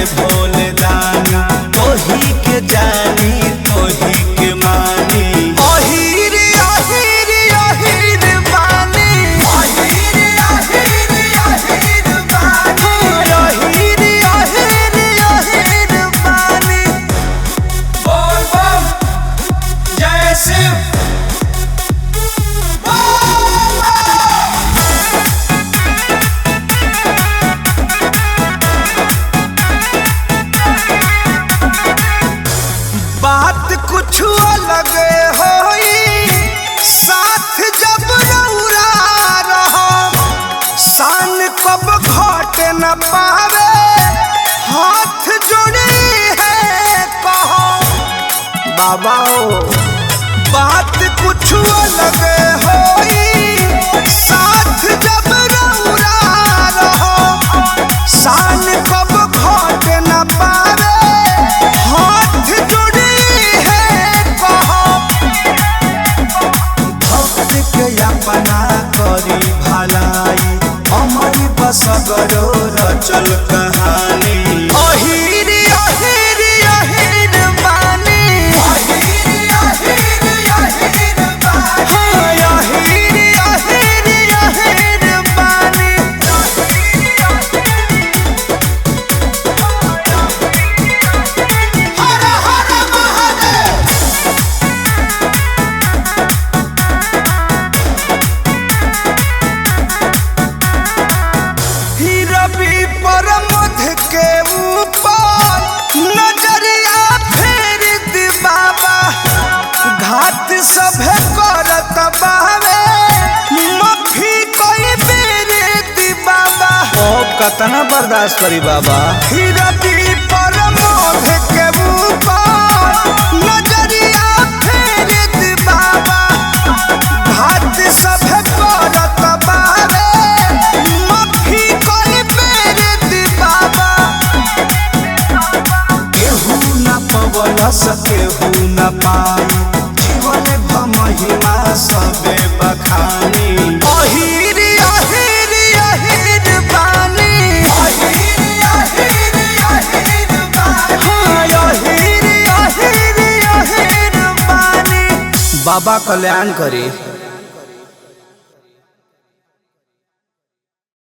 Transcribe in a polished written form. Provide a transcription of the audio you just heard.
भोले दानी तोही के जानी तोही के मानी अहिर अहिर अहिर बानी अहिर अहिर अहिर बानी अहिर अहिर अहिर बानी बोल बम जय शिव बात कुछ अलग होई साथ जब रउरा रहो शान कब घट न पावे हाथ जोड़ी है कहो बाबा हो बात कुछ अलग होई साथ जब रउरा रहो शान कब घट न पावे हाथ जोड़ी अपना करी भलाई अमरी बसगरो रचल कहानी अहिर अहिर अहिर बानी अहिर अहिर अहिर बानी अहिर अहिर अहिर बानी हर हर महादेव रवि परमध के ऊपर नजरिया फेर दी बाबा घाट सभे करत बावे माफी कोई बेर दी बाबा ओ कतना बर्दाश्त करी बाबा रवि परमध के ऊपर नजरिया फेर दी बाबा घाट सभे करत बावे केहू न पाई जीवन महिमा सबे बखानी अहिर अहिर अहिर बानी अहिर अहिर अहिर बानी अहिर अहिर अहिर बानी बाबा कल्याण करे।